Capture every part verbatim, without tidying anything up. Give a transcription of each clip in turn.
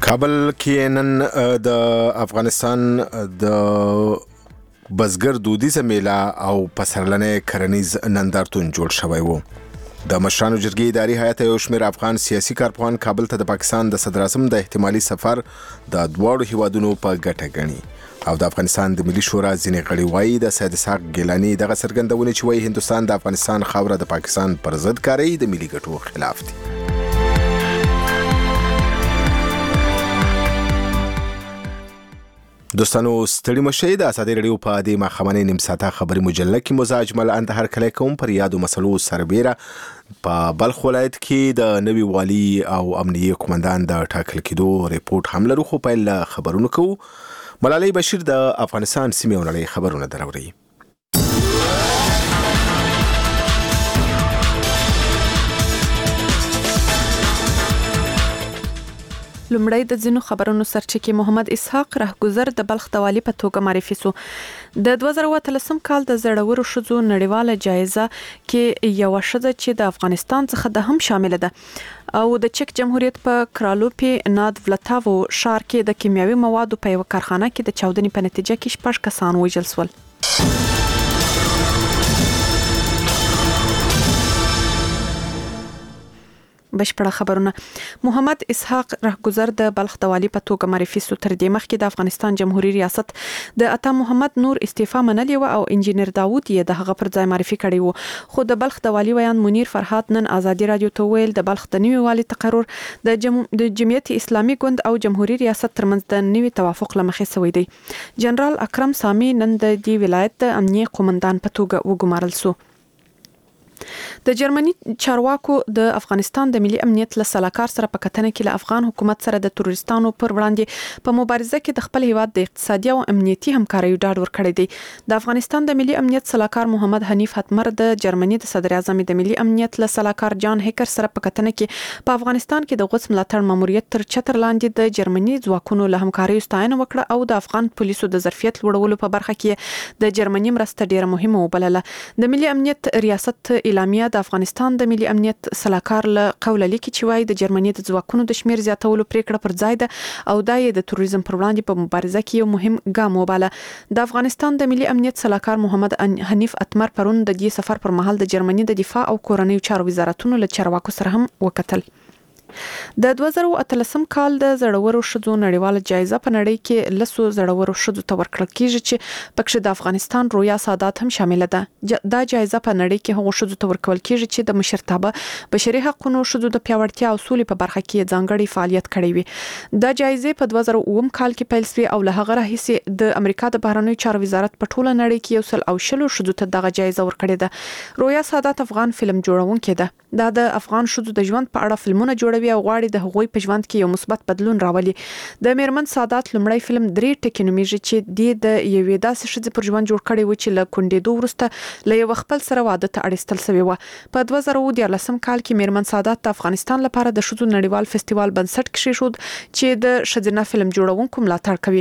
کابل کې نن د افغانستان د بزګر دودیزه میله او پسرلنې کرنیز نندارتون جوړ شوی وو. د مشرانو جرګې اداري هیئت یو شمېر افغان سیاسي کارپوهان کابل ته د پاکستان د صدر اعظم د احتمالي سفر د دواړو هیوادونو په ګټه ګڼي او د افغانستان د ملي شورا ځینې غړي وایي د سید اسحاق ګیلاني دغه څرګندونې چې وایي هندوستان د افغانستان خاوره د پاکستان پر ضد کاروي د ملي ګټو خلاف دي. دوستانو ستړي مشي د ازادي رادیو په دې ماخمنې نیم ساعته خبري مجله کې مزاج مل انت هر کله کوم پر یادو مسلو سربېره په بلخ ولایت کې د نوي والی او امنیه قومندان د ټاکل کېدو ریپورت هم لرو. خو په خبرونو کو ملالۍ بشیر د افغانستان سیمې ونړۍ خبرونه دراوړي. لومړی د ځینو خبرونو سرچینه محمد اسحاق رهګذر د بلخ د والی په توګه معرفي شو. د دوه زره اتلسم کال د زړورو ښځو نړیواله جایزه کې یو ښځه چې د افغانستان څخه د هم شامل ده او د چک جمهوریت په کرالوپی ناد ولتاو ښار کې د کیمیاوي موادو په یو کارخانه کې د چاودنې په نتیجه کې شپږ کسان وژل شول. بشپړه خبرونه. محمد اسحاق رهګذر د بلخ د والی په توګه معرفي شو. تر دې مخکې د افغانستان جمهوریت ریاست د عطا محمد نور استعفا منلې و او انجینر داوود یې د هغه پر ځای معرفي کړی و. خو د بلخ د والی ویان منیر فرهاد نن ازادي رادیو ته ویل د بلخ د نوي والی تقرر د جم... د جمعیت اسلامي ګوند او جمهوریت ریاست ترمنځ د نوي توافق لمخې شوی دی. جنرال اکرم سامي نن د دې ولایت د امنیه قومندان په توګه وګمارل شو. د جرمني چارواکو د افغانستان د ملي امنیت له سلاکار سره په کتنه کې له افغان حکومت سره د تروریستانو پر وړاندې په مبارزه کې د خپل هیواد د اقتصادي او امنیتي همکارۍ ډاډ ورکړی دی. د افغانستان د ملي امنیت سلاکار محمد حنیف اتمر د جرمني د صدر اعظم د ملي امنیت له سلاکار جان هیکر سره په کتنه کې په افغانستان کې د غوڅ ملاتړ ماموریت تر چتر لاندې د جرمني ځواکونو له همکارۍ ستاینه وکړه او د افغان پولیسو د ظرفیت لوړولو په برخه کې د جرمني مرسته ډیره مهمه وبلله. د ملي امنیت ریاست اعلامیه د افغانستان د ملي امنیت سلاکار له قوله لیکي چې وايي د جرمني د ځواکونو د شمیر زیاتولو پریکړه پر ځای ده او دا یې د تروریزم پر وړاندې په مبارزه کې یو مهم ګام وباله. د افغانستان د ملي امنیت سلاکار محمد حنیف اتمر پرون د دې سفر پر مهال د جرمني د دفاع او کورنیو چارو وزارتونو له چارواکو سره هم وکتل. د دوه زره اتلسم کال د زړورو ښځو نړیواله جایزه په نړۍ کې لسو زړورو ښځو ته ورکړل کیږي چې پکې د افغانستان رویا سادات هم شامل ده. دا جایزه په نړۍ کې هغو ښځو ته ورکول کیږي چې د مشرتابه بشري حقوقو ښځو د پیاوړتیا او سولې په برخه کې ځانګړي فعالیت کړی وي. دا جایزه په دوه زره اووم کال کې پیل شوې او له هغه راهیسې د امریکا د بهرنیو چارو وزارت په ټوله نړۍ کې یو سل او شلو ښځو ته دغه جایزه ورکړې ده. رویا سادات افغان فلم جوړونکې ده. دا د افغان ښځو د ژوند په اړه فلمونه جوړوي او غواړي د هغوی په ژوند کې یو مثبت بدلون راولي. د میرمن سادات لومړی فلم درې ټکي نومیږي چې د یوې داسې ښځې پر ژوند جوړ کړی و چې له کونډېدو وروسته له یو خپل سره واده ته اړیستل شوې وه. په دوه زره دیارلسم کال کې میرمن سادات د افغانستان لپاره د ښځو نړیوال فستیوال بنسټ کېښود چې د ښځینه فلم جوړونکو ملاتړ کوي.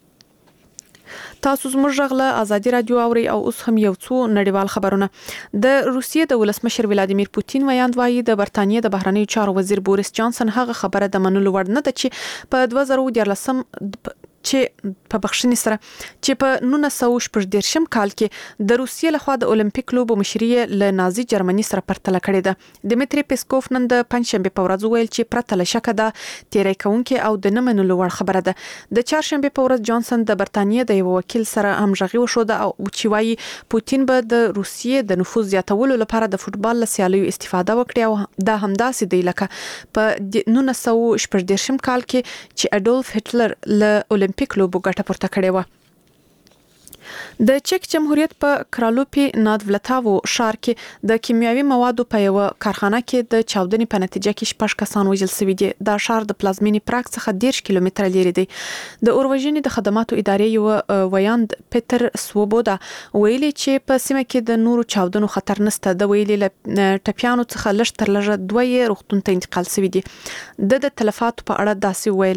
تاسو زموږ غږ له ازادي رادیو اورئ او اوس هم یو څو نړیوال خبرونه. د روسیې د ولسمشر ولادیمیر پوتین ویاند وایي د برتانیې د بهرنیو چارو وزیر بوریس جانسن هغه خبره د منلو وړ نه ده چې په دوه زره دیارلسم چې په بخښنې سره چې په نولس سوه شپږ دېرشم کال کې د روسیې لخوا د اولمپیک لوبو مشري له نازي جرمني سره پرتله کړې ده. دمیتری پیسکوف نن د پنځشنبه په ورځ ویل چې پرته له شکه ده تیری کوونکې او د نه منلو وړ خبره ده. د چهارشنبه په ورځ جانسن د برتانیې د یو وکیل سره همغږي وشوده او چې وایي پوتین به د روسیې د نفوذ زیاتولو لپاره د فوتبال له سیالیو استفاده وکړي او دا همداسې دی لکه په نولس سوه شپږ دېرشم کال کې چې اډولف هټلر له اولمپیک لوبو ګټه پورته کړې وه. د چک جمهوریت په کرالوپی ناد ولتاو ښار کې د کیمیاوي موادو په یو کارخانه کې د چاودنې په نتیجه کې شپږ کسان وژل شوي دي. دا ښار د پلازمینې پراګ څخه دېرش کیلومتره لرې دی. د اوروژنې د خدماتو ادارې یو ویاند پیټر سوبودا ویلي چې په سیمه کې د نورو چاودنو خطر نشته. د ویلي له ټپیانو څخه لږ تر لږه دوه یې روغتون ته انتقال شوي دي. د د تلفاتو په اړه داسې ویل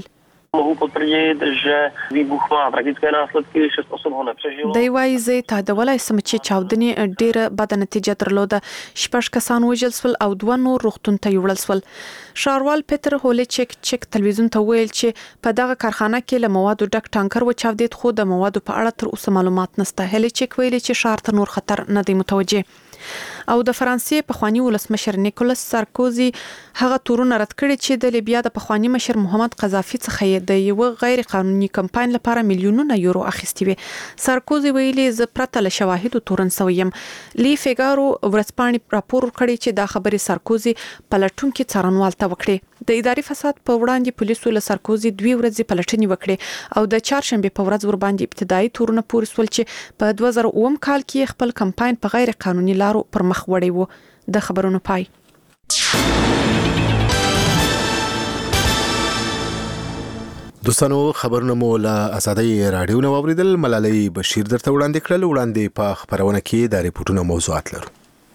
Mohu potvrdit, že výbuch má tragické následky, šest osob ho nepřežilo. دی وايي زه تهدولای سم چې چاودنې ډیره بد نتیجه درلوده. شپږ کسان وژل شول او دوه نور روغتون ته یوړل شول. شاروال پیټر هولیچک چک تلویزیون ته ویل چې په دغه کارخانه کې له موادو ډک ټانکر و چاودید، خو د موادو په اړه تر اوسه معلومات نشته. هولیچک ویل چې شهر ته نور خطر نه دی متوجه. او د فرانسې پخوانی ولسمشر نیکولاس سارکوزي هغه تورونه رد کړي چې د لیبیا د پخوانی مشر محمد قذافي څخه د یو غیر قانوني کمپاین لپاره میلیونونه یورو اخیستي وي. سارکوزي ویلي ز پرته له شواهدو تورن سویم. لی فیګارو ورځپاڼې راپور کړی چې دا خبري سارکوزي پلټونکو څارنوال ته وکړي. د اداري فساد په وړاندې پولیسو له سارکوزي دوی ورځې پلټنې وکړي او د چهارشنبه په ورځ ور باندې ابتدایي تورونه پورې سول چې په دوه زره اووه کال کې خپل کمپاین په غیر قانوني لارو پر مخ وړي وو. د خبرونو پای. دوستانو خبرونه مو له آزادۍ رادیو نو اوریدل. ملالۍ بشیر درته وړاندې کړل. وړاندې په خبرونه کې د ریپورتونو موضوعات لرو.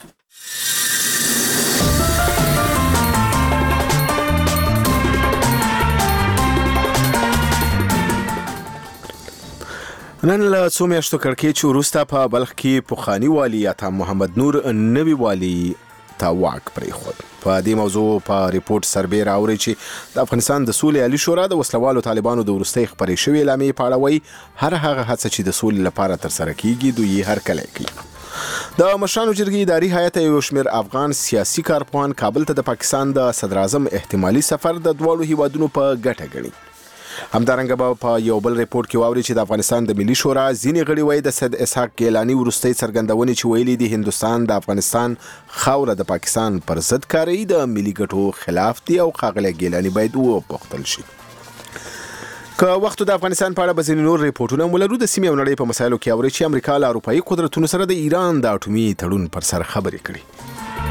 نن له څو میاشتو کړکېچ وروسته په بلخ کې پخوانی والي عطا محمد نور نوی والي ته واک پرېښود. په دې موضوع په ریپورت سربېره اوري چې د افغانستان د سولې عالی شورا د وسلوالو طالبانو د وروستۍ خبرې شوې اعلامیې په اړه وایي هر هغه هڅه چې د سولې لپاره ترسره کیږي دوی هر کله کوي. د مشرانو جرګې اداري هیئت یو شمېر افغان سیاسي کارپوهان کابل ته د پاکستان د صدر اعظم احتمالي سفر د دواړو هیوادونو په ګټه ګڼي. همدارنګه به په یو بل ریپورت کې واوري چې د افغانستان د ملي شورا ځینې غړي وایي د سید اسحاق ګیلاني وروستۍ څرګندونې چې ویلي دي هندستان د افغانستان خاوره د پاکستان پر ضد کاروي د ملي ګټو خلاف دي او ښاغلی ګیلاني باید وپوښتل شي. که وخت د افغانستان په اړه به ځینې نور ریپورتونه ولرو. د سیمې او نړۍ په مسایلو کې اوري چې امریکا له اروپایي قدرتونو سره د ایران د اټومي تړون پر سر خبرې کړي.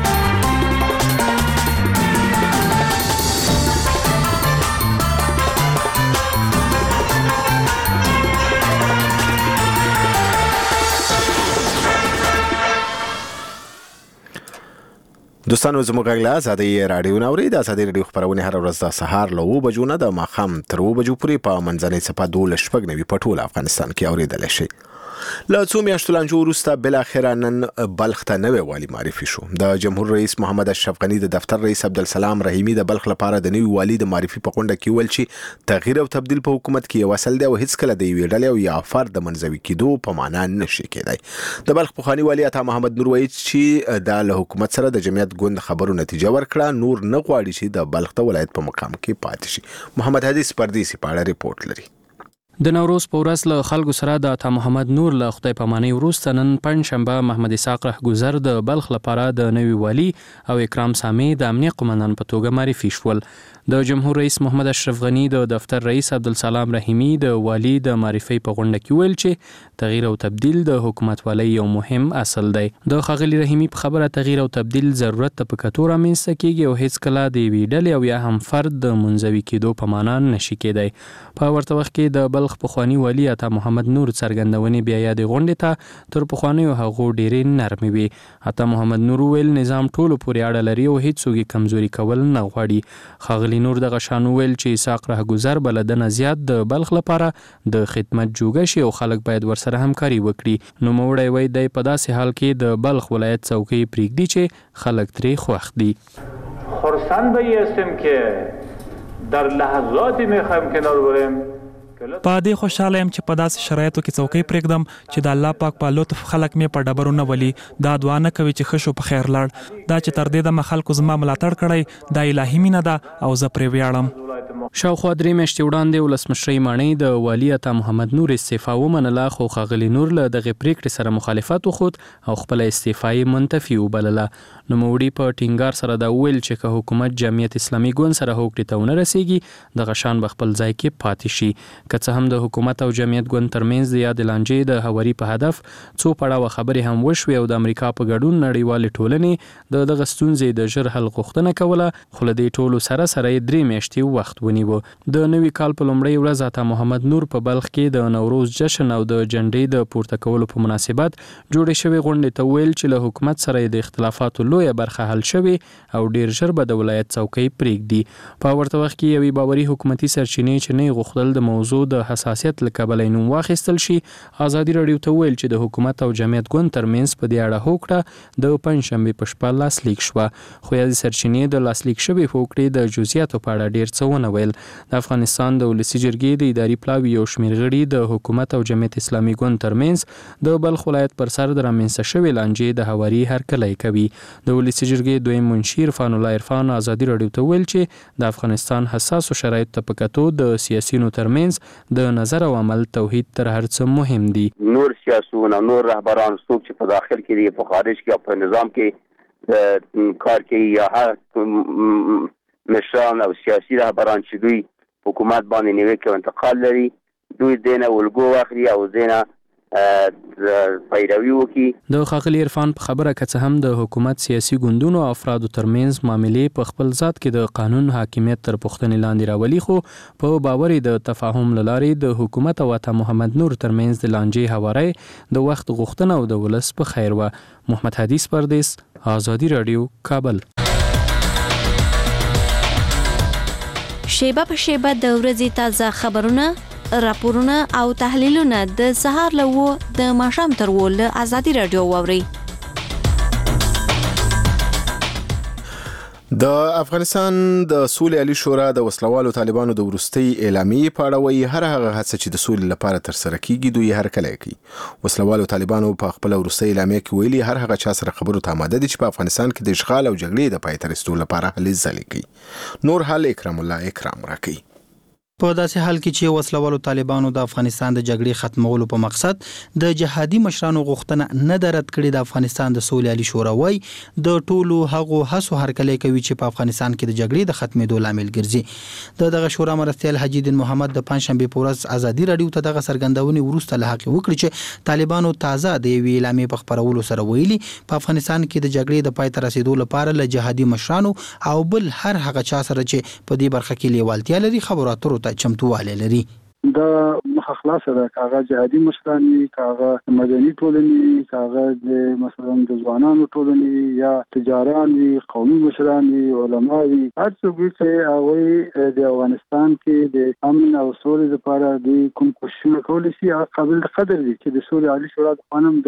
دوستانو زموږ غږ له آزادۍ رادیو نه اورئ. د آزادۍ رادیو خپرونې هره ورځ د سهار له اوه بجو نه د ماښام تر اوه بجو پورې په منځنۍ څپه دولس شپږ نوي په ټول افغانستان کې اورېدلی شئ. له څو میاشتو لانجو وروسته بالاخره نن بلخ ته نوی والي معرفي شو. د جمهور رئیس محمد اشرف غني د دفتر رئیس عبدالسلام رحیمي د بلخ لپاره د نوي والي د معرفي په غونډه کې ویل چې تغییر او تبدیل په حکومت کې یو اصل دی او هیڅکله د یوې ډلې او یا فرد د منځوي کېدو په معنا نشي کېدای. د بلخ پخوانی والي عطا محمد نور وایي چې د له حکومت سره د جمعیت ګوند خبرو نتیجه ورکړه. نور نه غواړي چې د بلخ د ولایت په مقام کې پاتې شي. محمد حدیث پردیسي په اړه ریپورت لري. د نوروز په ورځ له خلکو سره د عطا محمد نور له خدای پامانۍ وروسته نن پنځشنبه محمد اسحاق رهګذر د بلخ لپاره د نوي والي او اکرام سامي د امنیه قومندان په توګه معرفي شول. د جمهور رئیس محمد اشرف غني د دفتر رئیس عبدالسلام رحیمي د والي د معرفي په غونډه کې ویل چې تغییر او تبدیل د حکومت والي یو مهم اصل دی. د ښاغلي رحیمي په خبره تغییر او تبدیل ضرورت ته په کتو رامنځته کیږي او هیڅ کله د یوې ډلې او یا هم فرد د منځوي کېدو په معنا نشي کېدای. په ورته وخت کې د بلخ پخوانی والي عطا محمد نور څرګندونې بیا یادې غونډې ته تر پخوانیو هغو ډېرې نرمې وي. عطا محمد نور ویل نظام ټولو پورې اړه لري او هیڅوک یې کمزوري کول نه غواړي. ښاغلي نور دغه شان ویل چې اسحاق رهګذر بلدنه زیات د بلخ لپاره د خدمت جوګه شي او خلک باید ورسره همکاري وکړي. نو موړی وای دی په داسې حال کې د بلخ ولایت څوکۍ پرېږدي چې خلک ترې خوښ دي. خرسند به هستیم که در لحظاتی میخوایم کنار بریم په دې خوشاله یم چې په داسې شرایطو کې څوکۍ پرېږدم چې د الله پاک په لطف خلک مې په ډبرو نه ولي. دا دعا نه کوي چې ښه شو په خیر لاړ. دا چې تر دې دمه خلکو زما ملاتړ کړی دا الهي مینه ده او زه پرې ویاړم. شاوخوا درې میاشتې وړاندې ولسمشرۍ ماڼۍ د والي عطا محمد نور استعفا ومنله، خو ښاغلي نور له دغې پرېکړې سره مخالفت وښود او خپله استعفا یې منتفي وبلله. نوموړي په ټینګار سره دا وویل چې که حکومت جمعیت اسلامي ګوند سره هوکړې ته ونه رسېږي دغه شان به خپل ځای کې پاتې شي. که څه هم د حکومت او جمعیت ګوند ترمنځ د یادې لانجې د هواري په هدف څو پړاوه خبرې هم وشوې او د امریکا په ګډون نړیوالې ټولنې د دغه ستونزې د ژر حل غوښتنه کوله، خو له دې ټولو سره سره یې درې میاشتې وخت وخت ونیو. د نوي کال په لومړۍ ورځ عطا محمد نور په بلخ کې د نوروز جشن او د جنډې د پورته کولو په مناسبت جوړې شوې غونډې ته ویل چې له حکومت سره د اختلافاتو لویه برخه حل شوې او ډیر ژر به د ولایت څوکۍ پرېږدي. په ورته وخت کې یوې باوري حکومتي سرچینې چې نه غوښتل د موضوع د حساسیت له کبله نوم واخیستل شي، ازادي راډیو ته ویل چې د حکومت او جمعیت ګوند ترمنځ په دې اړه هوکړه د پنځشنبه په شپه لاسلیک شوه. خو یادې سرچینې د لاسلیک شوې هوکړې د جزئیاتو په اړه ډیر څه ونه ویل. د افغانستان د ولسي جرګې د اداري پلاوي یو شمېر غړي د حکومت او جمعیت اسلامي ګوند ترمنځ د بلخ ولایت پر سر د رامنځته شوې لانجې د هواري هرکلی کوي. د ولسي جرګې دویم منشي عرفان الله عرفان ازادي راډیو ته ویل چې د افغانستان حساسو شرایطو ته په کتو د سیاسيونو ترمنځ د نظر او عمل توحید تر هر څه مهم دي. نور سیاسيون او نور رهبران څوک چې په داخل کې دي، په خارج کې او په نظام کې کار کوي، یا هر مشران او سیاسي رهبران چې دوی حکومت باندې نیوکه او انتقال لري، دوی دینه ولګو واخلي او دینه پیروي وکړي. د ښاغلي عرفان په خبره که څه هم د حکومت سیاسي ګوندونو او افرادو ترمنځ معاملې په خپل ذات کې د قانون حاکمیت تر پوښتنې لاندې راولي، خو په باور د تفاهم له لارې د حکومت او عطا محمد نور ترمنځ د لانجې هواری د وخت غوښتنه او د ولس په خیر و. محمد حدیث پردیس، آزادی رادیو، کابل. شیبه په شیبه د ورځې تازه خبرونه، راپورونه او تحلیلونه د سهار له و د ماښام تر و له آزادي راډیو واورئ. د افغانستان د سولې عالی شورا د وسلوالو طالبانو د وروستي اعلامیې په اړه وایي هر هغه هڅه چې د سولې لپاره ترسره کیږي دوی هرکلی کوي. وسلوالو طالبانو په خپل وروستي اعلامیه کې ویلي هر هغه چا سره خبرو ته آماده دي چې په افغانستان کې د اشغال او جګړې د پای ته رسیدو لپاره هلې ځلې کوي. نور حال اکرام الله اکرام راکوي. په داسې حال کې چې وسلوالو طالبانو د افغانستان د جګړې ختمولو په مقصد د جهادي مشرانو غوښتنه نه درد کړې، د افغانستان د سولې عالی شورا وای د ټولو هغو هڅو هرکلی کوي چې په افغانستان کې د جګړې د ختمېدو لامل ګرځي. د دغه شورا مرستیال حاجی دین محمد د پنځشنبه په ورځ آزادي راډیو ته دغه څرګندونې وروسته له حق وکړي چې طالبانو تازه د یوې اعلامیې په خبرولو سره ویلي په افغانستان کې د جګړې د پای ته رسیدو لپاره له جهادي مشرانو او بل هر هغه چا سره چې په دې برخه کې لیوالتیا لري خبرو اترو ته چمتووالی لري. دا مخه خلاصه ده، کاغه جهادي مشران وي، کاغه مدني ټولنې، کاغه د مثلا د ځوانانو ټولنې یا تجاران وي، قومي مشران وي، علما وي، هر څوک چې هغه د افغانستان کې د امن او سولې لپاره د کوم کوششونه کولی شي هغه قابل قدر دي چې د سولې عالی شورا د قانون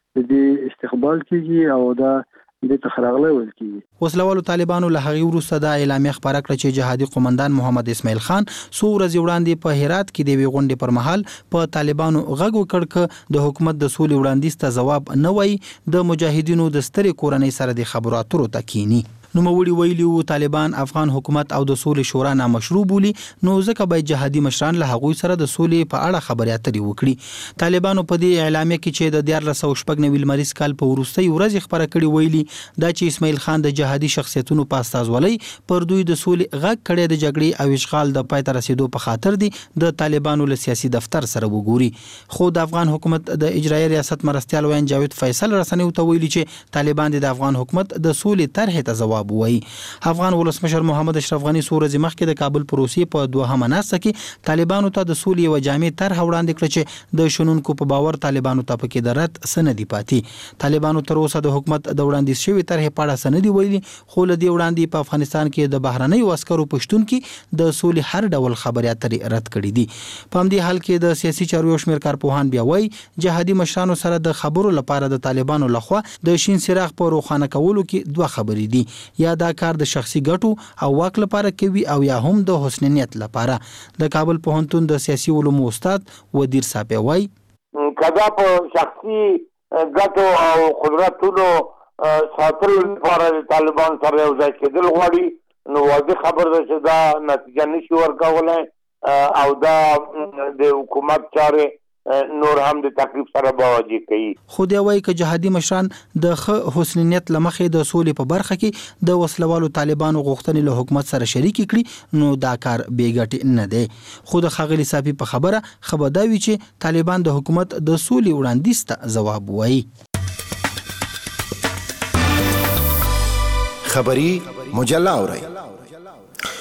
د استقبال کیږي او دا د تخراغله ویل کیږي. وسلوالو طالبانو له هغې وروسته د اعلامیه خپاره کړه چې جهادي قومندان محمد اسماعیل خان څو ورځې وړاندې په هرات کې د یوې غونډې پر مهال په طالبانو غږ وکړ چې د حکومت د سولې وړاندیز ته ځواب نه وایي د مجاهدینو د سترې کورنۍ سره د خبرو اترو ته کینی. نوموړي ویلي وو طالبان افغان حکومت او د سولې شورا نامشروع بولي، نو ځکه باید جهادي مشران له هغوی سره د سولې په اړه خبرې اترې وکړي. طالبانو په دې اعلامیه کې چې د دیارلس سوه شپږ نوي لمریز کال په وروستۍ ورځ خبره کړې ویلي دا چې اسماعیل خان د جهادي شخصیتونو په استازولۍ پر دوی د سولې غږ کړی د جګړې او اشغال د پای ته رسیدو په خاطر دی د طالبانو له سیاسي دفتر سره وګوري. خو د افغان حکومت د اجرایي ریاست مرستیال وین جاوید فیصل رسنیو ته ویلي چې طالبان د افغان حکومت د سولې طرحې ته ځواب وایي. افغان ولسمشر محمد اشرف غنی څو ورځې مخکې د کابل پروسې په دوهمه ناسته کې طالبانو ته د سولې یوه جامع طرحه وړاندې کړه چې د شنونکو په باور طالبانو ته پکې د رد څه نه دي پاتې. طالبانو تر اوسه د حکومت د وړاندیز شوي طرحې په اړه څه نه دي ویلي، خو له دې وړاندې په افغانستان کې د بهرنیو عسکرو په شتون کې د سولې هر ډول خبرې اترې رد کړي دي. په همدې حال کې د سیاسي چارو یو شمېر کارپوهان بیا وایي جهادي مشرانو سره د خبرو لپاره د طالبانو لخوا د شین څراغ په روښانه کولو کې دوه خبرې دي، یا دا کار د شخصي ګټو او واک لپاره کوي او یا هم د حسن نیت لپاره. د کابل پوهنتون د سیاسي علومو استاد ودیر صاحب وایي کدا په شخصي ګټو او قدرتونو ساتلو لپاره طالبان سره یو ځای کېدل غواړي، نو واضح خبر ده چې دا نتیجه نشي ورکولی او دا د حکومت چارې نور هم د تکلیف سره باوجي کوي. خو دی وایي که جهادي مشران د ښه حسن نیت له مخې د سولې په برخه کې د وسلوالو طالبانو غوښتنې له حکومت سره شریکې کړي نو دا کار بې ګټې نه دی. خو د ښاغلي صافي په خبره ښه به دا وي چې طالبان د حکومت د سولې وړاندیز ته ځواب وایي. خبری مجله اورئ.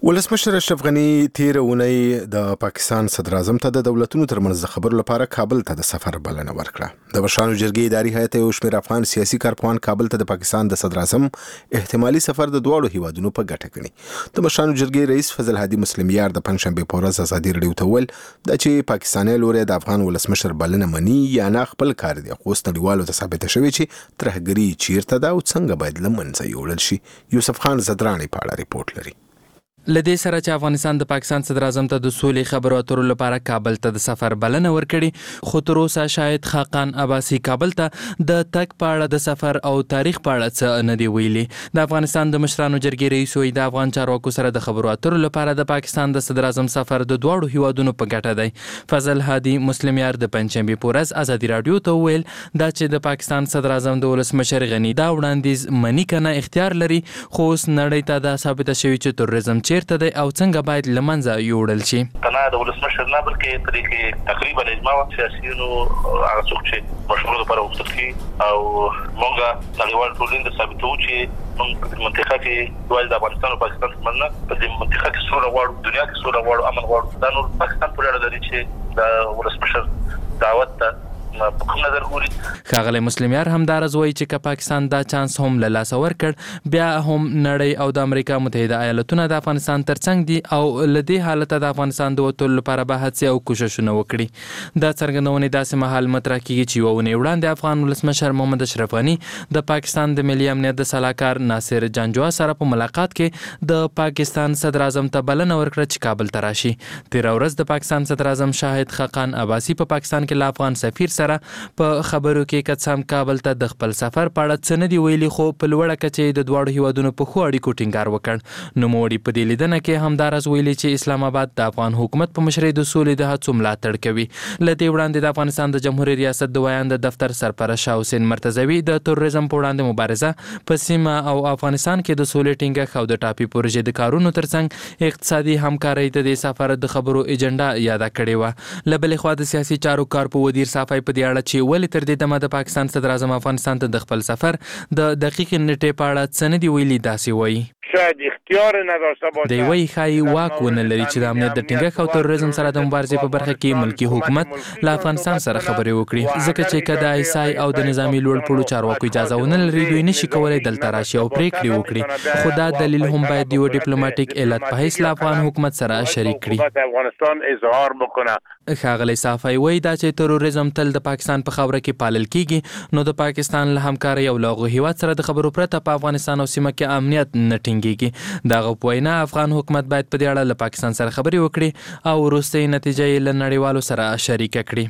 ولسمشر اشرف غنی تیر اونۍ د پاکستان صدر اعظم ته د دولتونو ترمنځ د خبرو لپاره کابل ته د سفر بلنه ورکړه. د مشرانو جرګې اداري هیئت یو شمېر افغان سیاسي کارپوهان کابل ته د پاکستان د صدر اعظم احتمالي سفر د دواړو هیوادونو په ګټه ګڼي. د مشرانو جرګې رئیس فضل هادي مسلمیار د پنځشنبه په ورځ ازادي راډیو ته وویل دا چې پاکستاني لوري د افغان ولسمشر بلنه مني یا نه خپل کار دی، خو نړیوالو ته ثابته شوې چې ترهګري چیرته ده او څنګه باید له منځه یوړل شي. یوسف خان زدرانی په اړه ریپورت لري. لدې سره چې افغانستان د پاکستان صدر اعظم ته د سولې خبرو اترو لپاره کابل ته د سفر بلنه ورکړي، خو تر اوسه شاهد خاقان عباسي کابل ته د تګ په اړه د سفر او تاریخ په اړه څه نه دی ویلي. د افغانستان د مشرانو جرګې رئیس وایي د افغان چارواکو سره د خبرو اترو لپاره د پاکستان د صدر اعظم سفر د دواړو هیوادونو په ګټه دی. فضل هادي مسلمیار د پنځشنبه په ورځ ازادي راډیو ته وویل دا چې د پاکستان صدر اعظم د ولسمشر غني دا وړاندیز منی کنه اختیار لري، خو اوس نړۍ ته دا ثابته شوی چې تروریزم چیرته دی او څنګه باید لمنځه یوړل شي. کنا د ولسمشر نه بلکې طریقې تقریبا اجماع سیاسيونو هغه څوک چې مشروع لپاره وختل کی او مونږه نړیوال ټولنې د ثابتو چې موږ په منطقه کې دوی د افغانستان او پاکستان ترمنځ په دې منطقه کې سوله غواړو، دنیا کې سوله غواړو، امن غواړو. دا نور پاکستان په اړه لري چې د ولسمشر دعوت ته په کوم نظر ګوري. ښاغلی مسلمیار همدارز وایي چې که پاکستان دا چانس هم له لاسه ورکړ بیا هم نړۍ او د امریکا متحده ایالتونه د افغانستان ترڅنګ دي او له دې حالته د افغانستان د وتلو لپاره به هڅې او کوششونه وکړي. دا څرګندونې داسې مهال مطرح کیږي چې یوه اونۍ وړاندې افغان ولسمشر محمد اشرف غني د پاکستان د ملي امنیت د سلاکار ناصر جانجوا سره په ملاقات کې د پاکستان صدر اعظم ته بلنه ورکړه چې کابل ته راشي. تېره ورځ د پاکستان صدر اعظم شاهد خاقان عباسي په پاکستان کې له افغان سفیر سره په خبرو کې قسم کابل ته د خپل سفر په اړه څه نه دی ویلي، خو په لوړه کچه د دواړو هیوادونو په ښو اړیکو ټینګار وکړ. نوموړي په دې لیدنه کې همدارز ویلي چې اسلام آباد د افغان حکومت په مشرۍ د سولې د هڅو ملاتړ کوي. له دې وړاندې د افغانستان د جمهوریت ریاست د ویاند دفتر سرپرست شاه حسین مرتضوي د تروریزم په وړاندې مبارزه په سیمه او افغانستان کې د سولې ټینګښت او د ټاپي پروژې د کارونو ترڅنګ اقتصادي همکارۍ ته د سفر د خبرو ایجنډا یاده کړې وه. له بلې خوا د سیاسي چارو کارپوه وزیر صافی په دې اړه چې ولې تر دې دمه د پاکستان صدر اعظم افغانستان ته د خپل سفر د دقیق نیټې په اړه څه نه دی ویلي داسې وایي. شاید اختیار نداشته باشه. دی وایي ښایي واک ونه لري چې د امنیت د ټینګښت او تروریزم سره د مبارزې په برخه کې ملکي حکومت له افغانستان سره خبرې وکړي، ځکه چې که د آی اس آی او د نظامي لوړ پوړو چارواکو اجازه ونه لري دوی نشي کولی دلته راشي او پریکړې وکړي. خو دا دلیل هم باید د یو ډیپلوماټیک علت په حیث له افغان حکومت سره شریک کړي. افغانستان اظهار وکړي. ښاغلی صافی وایي دا چې تروریزم تل د پاکستان په خاوره کې پالل کیږي، نو د پاکستان له همکارۍ او له هغو هیواد سره د خبرو پرته په افغانستان او سیمه کې امنیت نه ټینګیږي. دغه په وینا افغان حکومت باید په دې اړه له پاکستان سره خبرې وکړي او وروستۍ نتیجه یې له نړیوالو سره شریکه کړي.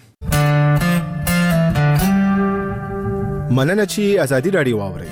مننه چې ازادي راډیو واورئ.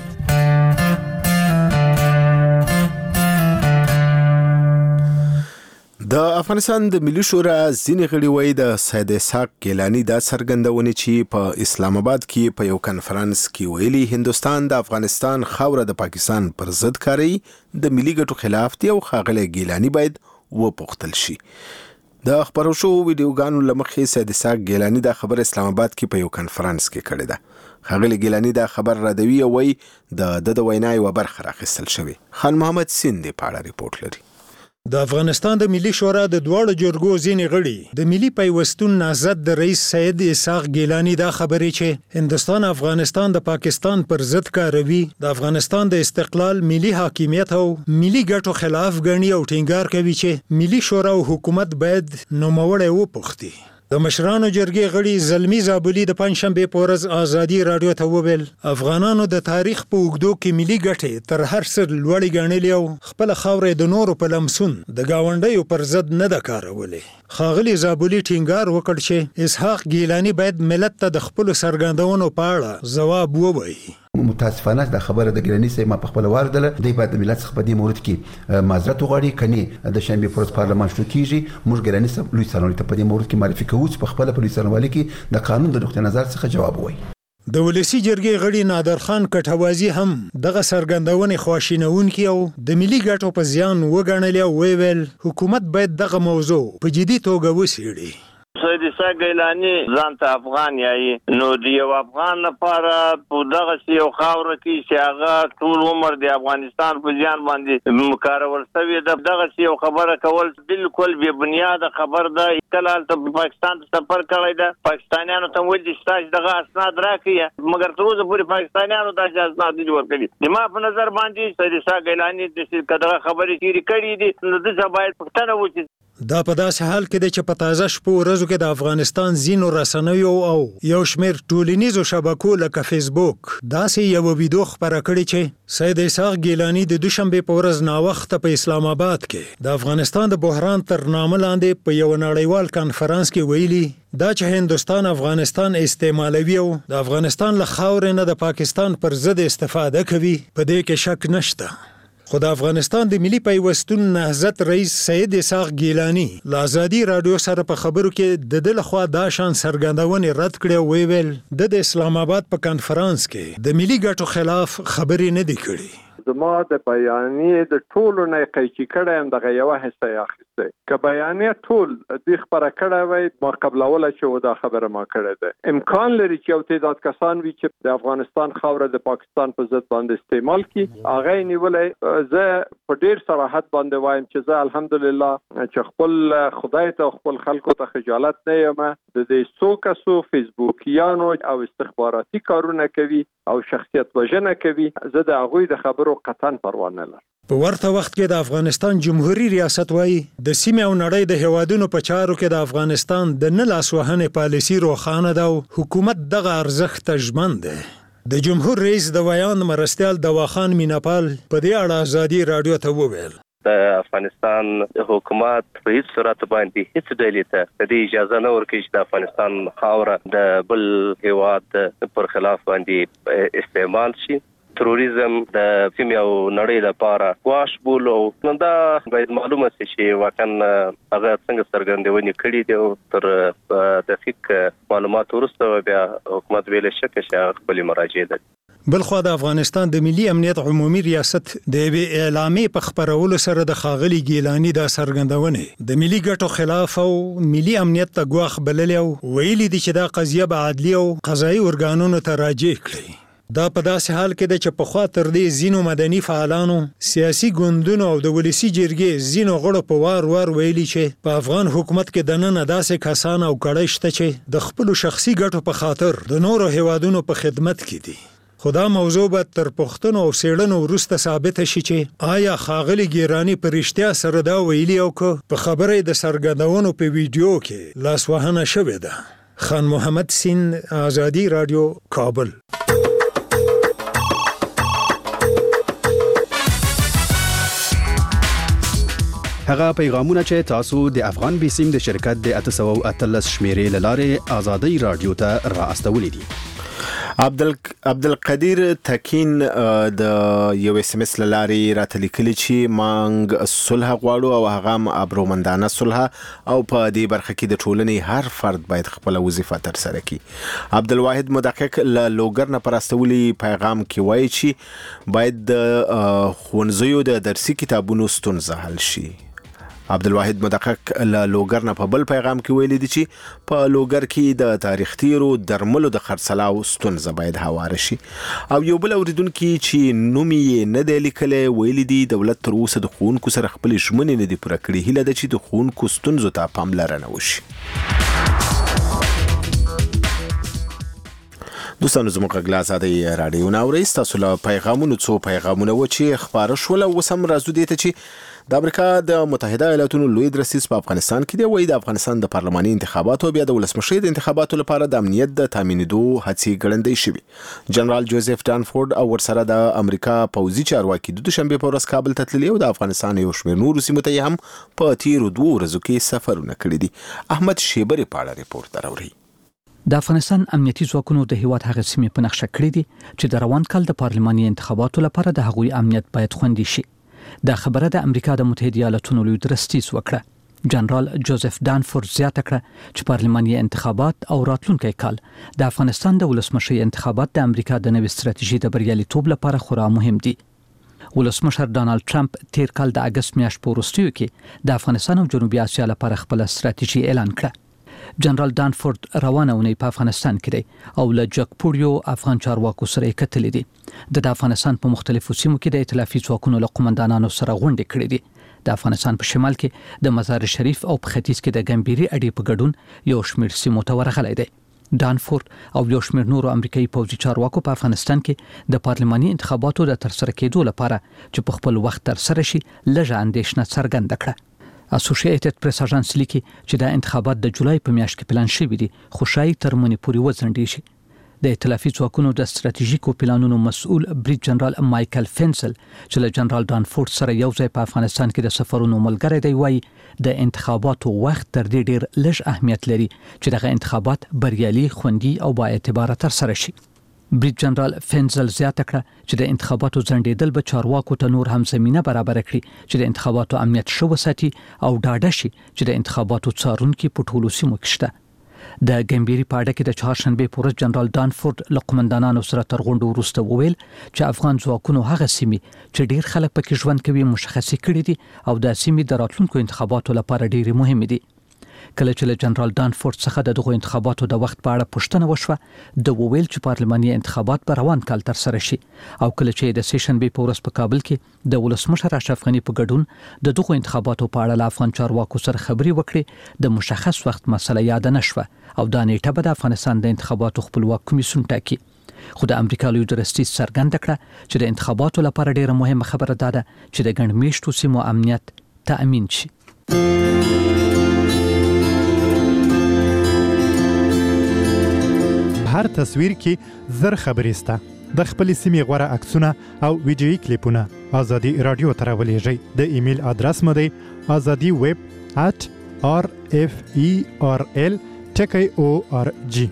د افغانستان د ملي شورا ځینې غړي وایي د سید اسحاق ګیلاني دا څرګندونې چې په اسلام آباد کې په یو کنفرانس کې ویلي هندوستان د افغانستان خاوره د پاکستان پر ضد کاروي د ملي ګټو خلاف دی او ښاغلی ګیلاني باید وپوښتل شي. د خبرو شو ویډیوګانو له مخې سید اسحاق ګیلاني دا خبر اسلام آباد کې په یو کنفرانس کې کړې ده. ښاغلی ګیلاني دا خبر ردوي او وایي د د د وینا یوه برخه راخیستل شوې. خان محمد سیندې په اړه ریپورت لري. د افغانستان د ملي شورا د دواړو جرګو ځینې غړي د ملي پیوستون نهضت د رئیس سید اسحاق ګیلاني دا خبرې چې هندوستان افغانستان د پاکستان پر ضد کاروي د افغانستان د استقلال، ملي حاکمیت او ملي ګټو خلاف ګڼي او ټینګار کوي چې ملي شورا او حکومت باید نوموړی وپوښتي. د مشرانو جرګې غړي زلمی زابلي د پنځشنبه په ورځ ازادي راډیو ته وویل افغانانو د تاریخ په اوږدو کې ملي ګټې تر هر څه لوړې ګڼلې او خپل خاورې د نورو په لمسون د ګاونډیو پر ضد نه ده کارولې. ښاغلي زابلي ټینګار وکړ چې اسحاق ګیلاني باید ملت ته د خپلو څرګندونو په اړه ځواب ووایي. متاسفانه د خبره د ګیلاني صاحب ما په خپل واردله دی باید د ملت څخه په دې مورد کې معذرت وغواړي، کني د شنبه پر ورځ پارلمان شروع کیږي موږ ګیلاني صاحب لوی څارنوالي ته په دې مورد کې معرفي کوو چې په خپل په لوی څارنوالي کې د قانون د نقطې نظر څخه جواب وایي. د ولسی جرګې غړي نادر خان کټوازی هم دغه سرګندونې خواشینونکي او د ملي ګټو په زیان وګڼلې او ویل حکومت باید دغه موضوع په جدي توګه وڅېړي. سید عیسی ګیلانی ځان ته افغان یایي نو د یو افغان لپاره په دغه یو خاور کې چې هغه ټول عمر د افغانستان په ځان باندې مکارول شوی د دغه یو خبره کول بالکل بې بنیاد خبر ده. کله ته پاکستان ته سفر کړی ده پاکستانیانو ته ویل چې تاسو دغه اسناد راکړئ مګر تر اوسه پورې پاکستانیانو دا اسناد نه ورکړي. د ما په نظر باندې سید عیسی ګیلانی د دغه خبرې چې کړې دي نو د باید پښتنه وکړي. دا په داسې حال کې دی چې په تازه شپو ورځو کې د افغانستان ځینو رسنیو او یو شمېر ټولنیزو شبکو لکه فیسبوک داسې یو ویډیو خپره کړې چې سید عیسی ګیلانی د دوشنبه په ورځ ناوخته په اسلام آباد کې د افغانستان د بحران تر نامه لاندې په یو نړیوال کانفرنس کې ویلي دا چې هندستان افغانستان استعمالوي او د افغانستان له خاورې نه د پاکستان پر ضد استفاده کوي په دې کې شک نشته. خو د افغانستان د ملي پیوستون نهضت رئیس سید عیسی ګیلانی له ازادي رادیو سره په خبرو کې د دې لخوا دا شان څرګندونې رد کړې او ویل د اسلام آباد په کانفرنس کې د ملي ګټو خلاف خبرې نه دي کړې. زما د بیانیې د ټولو نه قیچي کړی هم دغه یوه حصه یې اخیستی. که بیانیې ټول دوی خپره کړی وی ما قبلوله چې دا خبره ما کړې ده. امکان لري چې یو تعداد کسان وي چې د افغانستان خاوره د پاکستان په ضد باندې استعمال کړي. هغه یې نیولی. زه په ډېر صراحت باندې وایم چې زه الحمدلله چې خپل خدای ته خپل خلکو ته خجالت نه یم. د دې څو کسو فیسبوکیانو او استخباراتي کارونه کوي او شخصیت وژنه کوي زه د هغوی د خبرو قطعاً پروا نه لرم. په ورته وخت کې د افغانستان جمهوریت ریاست وایي د سیمې او نړۍ د هیوادونو په چارو کې د افغانستان د نه لاسوهنې پالیسي روښانه ده او حکومت دغه ارزښت ته ژمن دی. د جمهور رئیس د ویان مرستیال دواخان میناپال په دې اړه ازادي رادیو ته وویل د افغانستان حکومت په هیڅ صورت باندې هیڅ ډلې ته د دې اجازه نه ورکوي چې د افغانستان خاوره د بل هیواد پر خلاف باندې استعمال شي. تروریزم د سیمې او نړۍ لپاره ګواښ بولو. نو دا باید معلومه شي چې واقعا هغه څنګه څرګندونې کړي دي او تر دقیق معلومات وروسته بیا حکومت ویلی شکه چې خپلې مراجعې ده. بلخوا د افغانستان د ملي امنیت عمومي ریاست د یوې اعلامیې په خپرولو سره د ښاغلي ګیلاني دا څرګندونې د ملي ګټو خلاف او ملي امنیت ته ګواښ بللې او ویلي دي چې دا قضیه به عدلي او قضایي ارګانونو ته راجع کړي. دا په داسې حال کې ده چې پخوا تر دې ځینو مدني فعالانو سیاسي ګوندونو او د ولسي جرګې ځینو غړو په وار وار ویلي چې په افغان حکومت کې دننه داسې کسان او کړۍ شته چې د خپلو شخصي ګټو په خاطر د نورو هیوادونو په خدمت کې دي. خو دا موضوع به تر پوښتنو او څېړنو وروسته ثابته شي چې آیا ښاغلي ګیلاني په رښتیا سره دا ویلي او که په خبره د څرګندونو په ویډیو کې لاسوهنه شوې ده. خان محمد سین، ازادي رادیو، کابل. هغه پیغامونه چې تاسو د افغان بیسیم د شرکت د اته سوه او اتلس شمیرې لاره ازادي رادیو ته را استولې دي. عبدل عبدالقدیر تکین د یو اس ام اس لارې راته لیکلي چې مانګ صلح غواړو او هغه ابرومندانه صلح او په دې برخه کې د ټولنې هر فرد باید خپل وظیفه تر سره کړي. عبدالواحد مدقق له لوګر نه پراستولي پیغام کې وایي چې باید د ښوونځیو د درسي کتابونو ستونزه حل شي. عبدالواحد مدقق له لوګر نه په بل پیغام کې ویلي دي چې په لوګر کې د تاریخ تیرو درملو د خرڅلاو ستونزه باید هواره شي. او یو بل اوریدونکي چې نوم یې نه دی لیکلی ویلي دي دولت تر اوسه د ښوونکو سره خپلې ژمنې نه دي پوره کړي. هیله ده چې د ښوونکو ستونزو ته پاملرنه وشي. دوستانو زموږ غږ له ازادۍ راډیو نه اورئ. ستاسو له پیغامونو څو پیغامونه و چې خپاره شول. اوس هم راځو دې ته چې د امریکا د متحده ایالاتونو لوی درسیز په افغانستان کې دی. وایي د افغانستان د پارلماني انتخاباتو بیا د ولسمشرۍ د انتخاباتو لپاره د امنیت د تامینېدو هڅې ګړندۍ شوي. جنرال جوزف ډانفورد او ورسره د امریکا پوځي چارواکي د دوشنبې په ورځ کابل ته تللي او د افغانستان یو شمېر نورو سیمو ته یې هم په تیرو دوو ورځو کې سفرونه کړي دي. احمد شیبري په اړه ریپورت راوړي. د افغانستان امنیتي ځواکونو د هیواد هغه سیمې په نقشه کړې دي چې د روان کال د پارلماني انتخاباتو لپاره د هغوی امنیت باید خوندي شي. دا خبره د امریکا د متحده ایالاتونو لوی درستیز وکړه. جنرال جوزف ډانفورد زیاته کړه چې پارلماني انتخابات او راتلونکي کال د افغانستان د ولسمشرۍ انتخابات د امریکا د نوې ستراتیژي د بریالیتوب لپاره خورا مهم دي. ولسمشر ډانالډ ټرمپ تیر کال د اگست میاشتې په وروستیو کې د افغانستان او جنوبي اسیا لپاره خپل ستراتیژي اعلان کړه. جنرال دانفورد روانه اونۍ په افغانستان کې دی او له جګپوړیو افغان چارواکو سره کتلې دي د افغانستان په مختلفو سیمو کې د ائتلافي ځواکونو له قومندانانو سره غونډې کړې دي د افغانستان په شمال کې د مزار شریف او په ختیځ کې د ګمبيري اډې په ګډون یو شمېر سیمو ته ورغلی دی دانفورد او یو شمېر نورو امریکایي پوځي چارواکو په افغانستان کې د پارلماني انتخاباتو د ترسره کېدو لپاره چې په خپل وخت ترسره شي لږه اندېښنه څرګنده کړه اسوسییټډ پریس اژانس لیکي چې د انتخابات د جولای په میاشت کې پلان شوی دي خو شاید تر منې پورې وځنډي شي د ائتلافي ځواکونو د ستراتیژیکو پلانونو مسؤل بریګ جنرال مایکل فنسل چې له جنرال دانفورد سره یو ځای په افغانستان کې د سفرونو ملګری دی وایي د انتخاباتو وخت تر دې ډیر لږ اهمیت لري چې دغه انتخابات بریالي خوندي او با اعتبار تر سره شي بریګ جنرال فنسل زیاته کړه چې د انتخاباتو ځنډېدل به چارواکو ته نور هم زمينه برابر کړي چې د انتخاباتو امنیت شو وساتي او ډاډه شي چې د انتخاباتو څارونکي په ټولو سیمو کې شته د ګمبيري پاړه کې د چهارشنبه پورز جنرال دانفورد له قومندانانو سره تر غونډو وروسته وویل چې افغان ځواکونو هغه سیمې چې ډیر خلک پکې ژوند کوي مشخصې کړې دي او د سیمې د راتلونکو انتخاباتو لپاره ډېرې مهمې دي کله چې له جنرال دانفورد څخه د دغو انتخاباتو د وخت په اړه پوښتنه وشوه د وویل چې پارلماني انتخابات په روان کال تر سره شي او کله چې د سیشنبه په ورځ په کابل کې د ولسمشر اشرف غنی په ګډون د دغو انتخاباتو په اړه له افغان چارواکو سره خبري وکړي د مشخص وخت مسله یاد نه شوه او دا نیټه به د افغانستان د انتخاباتو خپلواک کمیسیون ټاکي خو د امریکا لوی درستي څرګنده کړه چې د انتخاباتو لپاره ډیره مهمه خبره ده چې د ګڼ میشتو سیمو امنیت تأمین شي هر تصویر کې زر خبرې سته د خپل سیمې غوړه عکسونه او ویډیويي کلیپونه ازادي رادیو ته راولېږئ د ایمیل ادرس مو دی azadi web at r f e r l t k o r g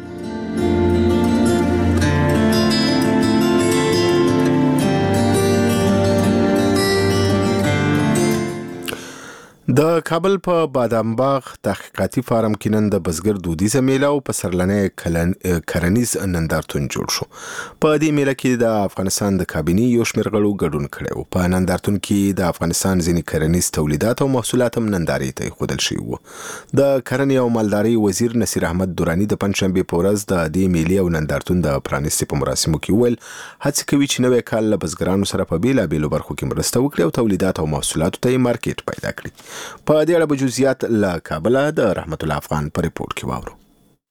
د کابل په بادام باغ تحقیقاتي فارم کې نن د بزګر دودیزه میله او پسرلنې کرنیز نندارتون جوړ شو په دې میله کې د افغانستان د کابینې یو شمېر غړو ګډون کړی و په نندارتون کې د افغانستان ځینې کرنیز تولیدات او محصولات هم نندارې ته ایښودل شوي وو د کرنې او مالدارۍ وزیر نصیر احمد دراني د پنجشنبې په ورځ د دې میلې او نندارتون د پرانیستې په مراسمو کې وویل هڅې کوي چې نوی کال له بزګرانو سره په بېلابېلو برخو کې مرسته وکړي او تولیدات او محصولاتو ته یې مارکیټ پیدا کړي په دې اړه به جزئیات له کابل د رحمت الله افغان په ریپورت کې واورو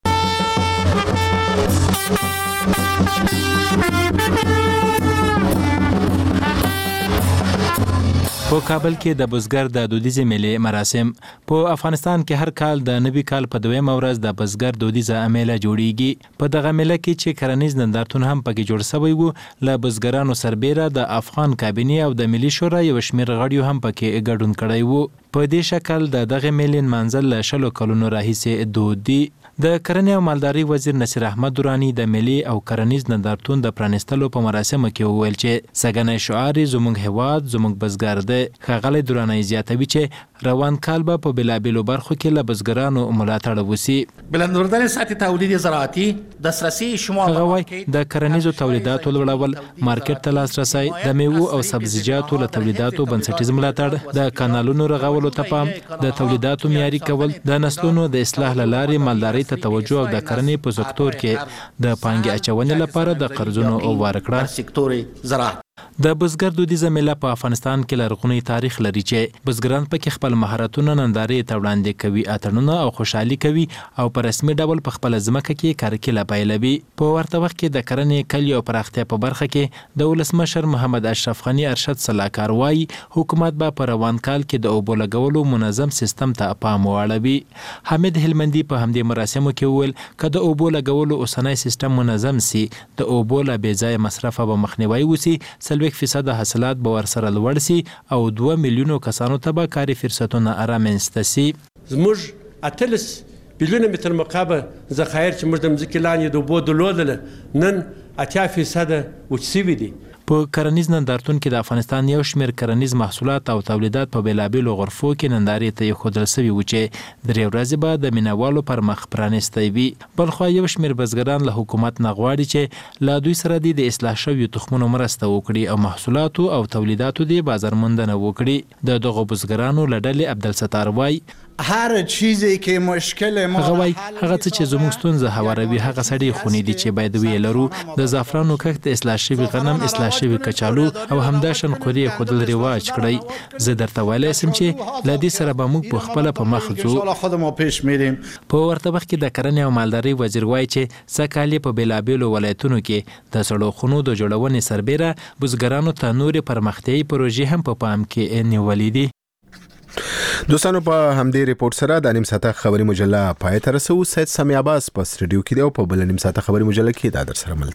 په کابل کې د بزګر د دودیزه میلې مراسم په افغانستان کې هر کال د نوي کال په دویمه ورځ د بزګر دودیزه میله جوړیږي په دغه میله کې چې کرنیز نندارتون هم پکې جوړ شوی وو ل بزګرانو سربېره د افغان کابینې او د ملي شورا یو شمېر غړیو هم پکې ګډون کړی وو په دې شکل د دغه میلې منځل له شلو کلونو راهیسې دودي د کرنې او مالدارۍ وزیر نصیر احمد دراني د ملي او کرنیز نندارتون د پرانیستلو په مراسمو کې وویل چې سګنې شعار زموږ هیواد زموږ بزګر دی ښاغلی دراني زیاتوي چې روان کال به په بېلابېلو برخو کې له بزګرانو ملاتړ وسي بلندوردن سطح تولید زراعتي دسترسي شمال هغه وایي د کرنیزو تولیداتو لوړول مارکیټ ته لاسرسی د میوو او سبزیجاتو له تولیداتو بنسټیز ملاتړ د کانالونو رغولو ته پام د تولیداتو معیاري کول د نسلونو د اصلاح له لارې مالدارۍ ته توجه او د کرنې په سکتور کې د پانګې اچونې لپاره د قرضونو ورکړه سکتور زراعت د بزګر دودیزه میله په افغانستان کې لرغونی تاریخ لري چې بزګران پکې خپل مهارتونه نندارې ته وړاندې کوي اتړونه او خوشحالي کوي او په رسمي ډول په خپل ځمکه کې کارکله پیلوي په ورته وخت کې د کرنې کلي او پراختیا په برخه کې د ولسمشر محمد اشرف غنی ارشد صلاحکار وایي حکومت به په روان کال کې د اوبو لګولو منظم سیستم ته پام واړوي حمید هلمندي په همدې مراسمو کې وویل که د اوبو لګولو اوسنی سیستم منظم سي د اوبو له بې ځایه مصرفه به مخنیوی وسي څلوېښت فیصد حاصلات به ورسره لوړ سي او دوه میلیونو کسانو ته به کاري فرصتونه رامنځته سي زموږ اتلس بیلیونه متر مکعب ذخایر چې موږ د مځکې لاندې د اوبو درلودله نن اتیا فیصده وچ سوي دي په کرنیز نندارتون کې د افغانستان یو شمېر کرنیز محصولات او تولیدات په بېلابېلو غرفو کې نندارې ته ایښودل سوي وو چې درې ورځې به د مینوالو پر مخ پرانیستی وي بلخوا یو شمېر بزګران له حکومت نه غواړي چې له دوی سره دې د اصلاح شویو تخمونو مرسته وکړي او محصولاتو او تولیداتو دې بازار موندنه وکړي د دغو بزګرانو له ډلې عبدالستار وایي هر چیزی که مشکل ما هغه وای هغه څه چې زموږ ستونزه هواروي هغه سړي خونې دي چې باید وی لرو د زعفرانو کښت اصلاح شوی غنم اصلاح شوی کچالو او همداشن خوري خودل رواج کړی زه درته ویلی سم چې لدی سره به موږ په خپل په مخ ځو خودمو پیش میریم. په ورته وخت کې د کرنې او مالداري وزیر وای چې سکهالی په بیلابیلو ولایتونو کې د سړو خونو د جوړونې سربېره بزګرانو ته نورې پرمختیایي پروژې هم په پام کې نیولې دي. دوستانو په همدې ریپورت سره د نیم ساعته خبري مجله پای ته رسو. سید سامي عباس په سټډیو کې دی او په بل نیم ساعته خبري مجله کې دا در سره مل